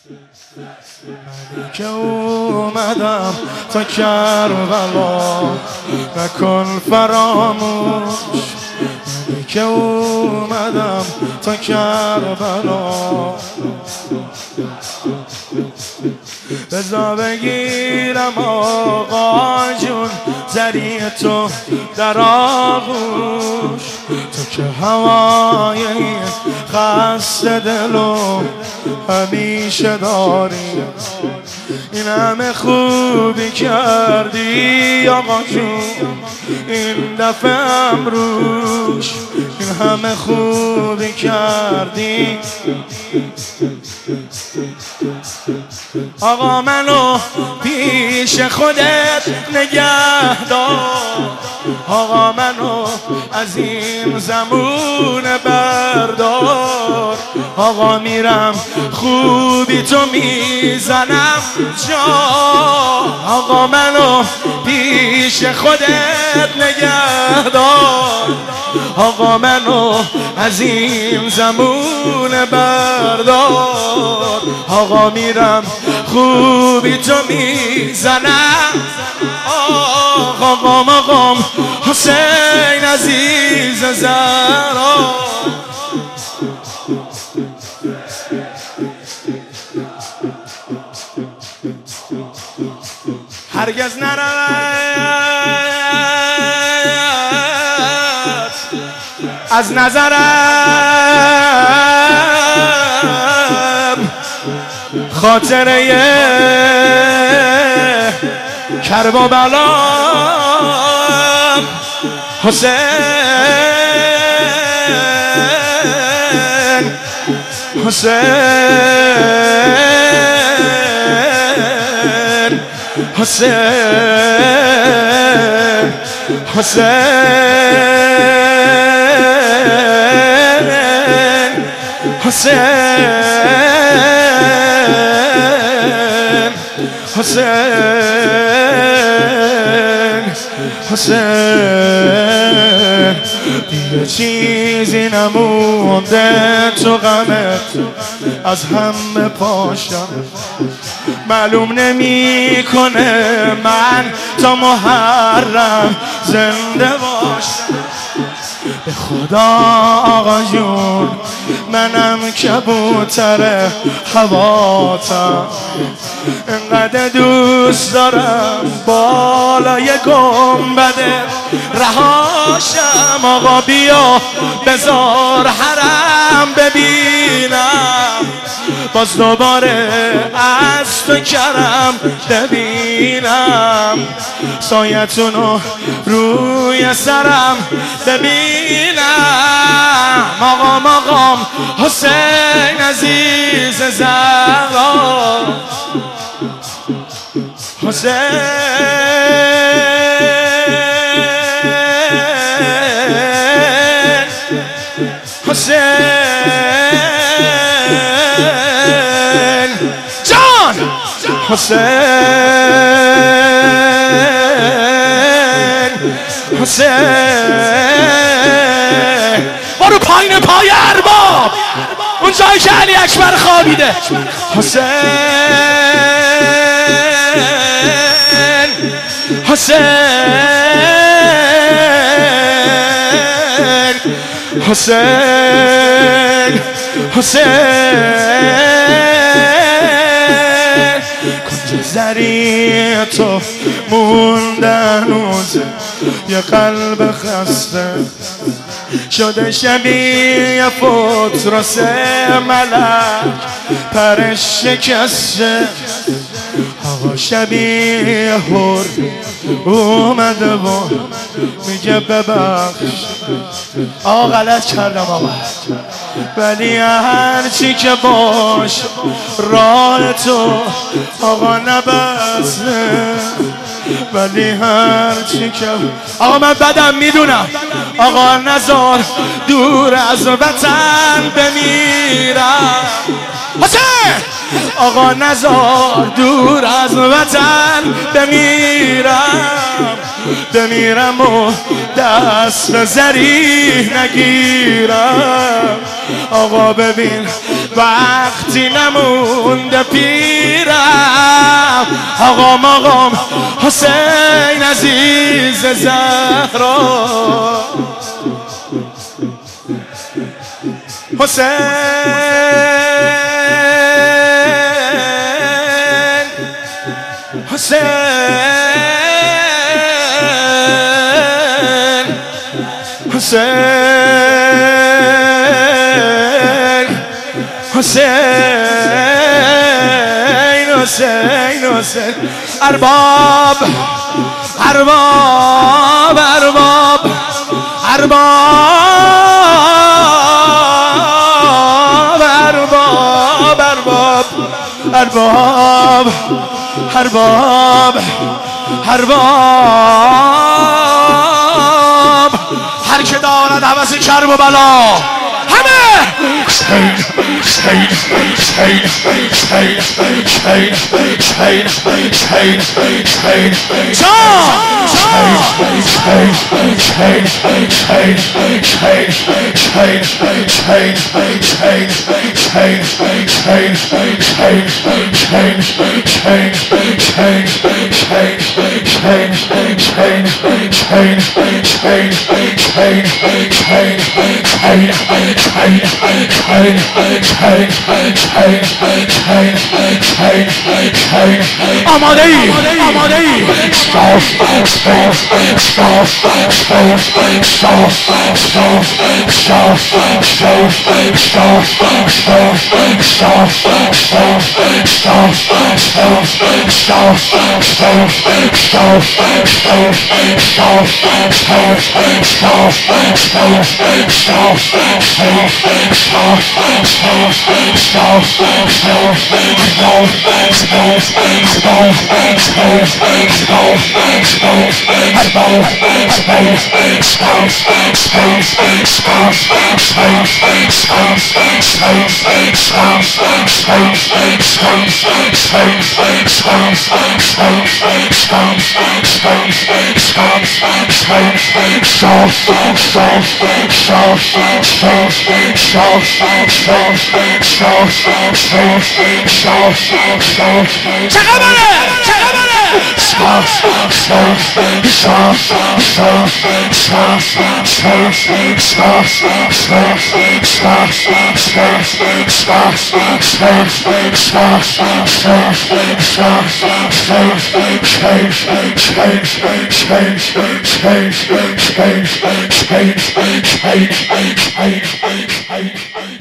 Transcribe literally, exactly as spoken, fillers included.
که اومدم تا کربلا نکن فراموش. که اومدم تا کربلا بزا بگیرم آقا جون زری تو در آغوش. تو که هوای این خسته دلو همیشه داری. این همه خوبی کردی آقا جون این دفعه امروش. این همه خوبی کردی آقا منو پیش خودت نگه دار. آقا منو از این زمون بردار. آقا میرم خوبی تو میزنم جا. آقا منو پیش خودت نگه دار. آقا منو از این زمون بردار. آقا میرم خوبی تو میزنم. آقا آقام آقام حسین عزیز زهرا. هرگز نرود از نظرم خاطره کرب و بلا. حسین حسین حسین حسین حسین حسین حسین دیگه چیزی نمونده تو غمت از همه پاشم. معلوم نمی کنه من تا محرم زنده باشم. به خدا آقا جون منم کبوتر هواتم. انقدر دوست دارم بالای گنبد رهاشم. آقا بیا بذار حرم ببینم. باز دوباره از تو کرم ببینم. سایتونو روی سرم ببینم. آقام آقام حسین عزیز زهرا. حسین حسین جان حسین حسین برو پایین پای ارباب اون جایی که علی اکبر خوابیده. حسین حسین حسین حسین کنج زری تو موندن روز یه قلب خسته شده شبیه فوتروس ملک پرش شکسته. آقا شبیه هر اومده و میگه ببخش آقا غلط کردم آقا ولی هرچی که باش راه تو آقا نبسته. ولی هرچی که آقا من بدم میدونم آقا نزار دور از وطن بمیرم. حسین آقا نزار دور از وطن بمیرم. بمیرم و دست به زریح نگیرم. آقا ببین وقتی نمونده پیرم آقا مقام حسین عزیز زهرا حسین حسین حسین حسین حسین حسین ارباب ارباب ارباب ارباب ارباب ارباب ارباب ارباب ارباب هر که دارد هوس کرب و بلا همه حسین حسین حسین حسین حسین حسین حسین حسین جان حسین حسین حسین حسین حسین حسین حسین حسین حسین حسین حسین حسین آماده ای آماده ای change, change, change, change, change, change, change.